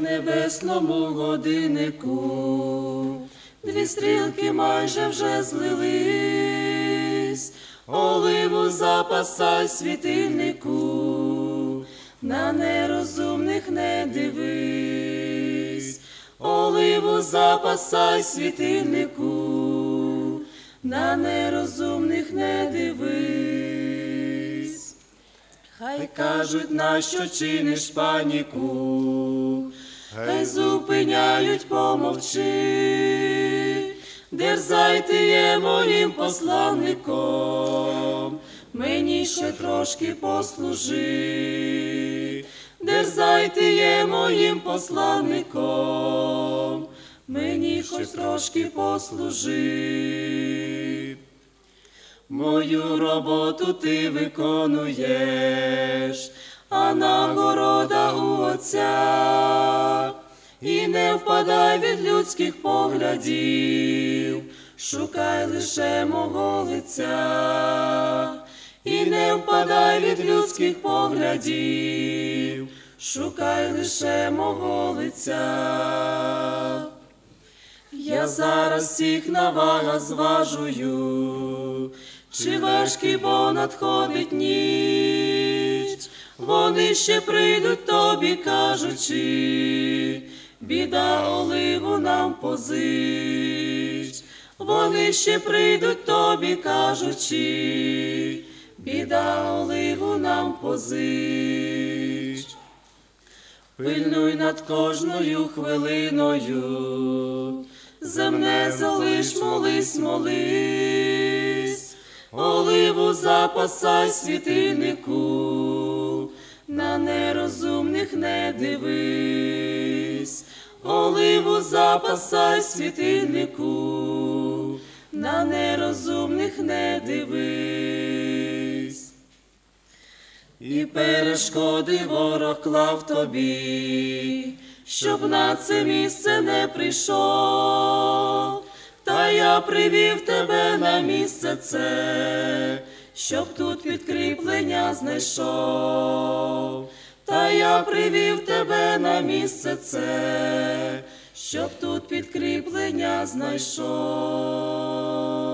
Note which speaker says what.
Speaker 1: небесному годиннику, дві стрілки майже вже злились. Оливу запасай, світильнику, на нерозумних не дивись. Оливу запасай, світильнику, на нерозумних не дивись. Хай кажуть, нащо чиниш паніку, хай зупиняють, помовчи. Дерзай ти є моїм посланником, мені ще трошки послужи. Дерзай ти є моїм посланником, мені хоч трошки послужи. Мою роботу ти виконуєш, а нагорода у Отця. І не впадай від людських поглядів, шукай лише мого лиця. І не впадай від людських поглядів, шукай лише мого лиця. Я зараз всіх на вагах зважую, чи важкий, бо надходить ніч. Вони ще прийдуть тобі, кажучи, біда, оливу нам позич. Вони ще прийдуть тобі, кажучи, біда, оливу нам позич. Пильнуй над кожною хвилиною, земне залиш, молись, молись. Оливу запасай, світильнику, на нерозумних не дивись. Оливу запасай, світильнику, на нерозумних не дивись. І перешкоди ворог клав тобі, щоб на це місце не прийшов. Та я привів тебе на місце це, щоб тут підкріплення знайшов. Та я привів тебе на місце це, щоб тут підкріплення знайшов.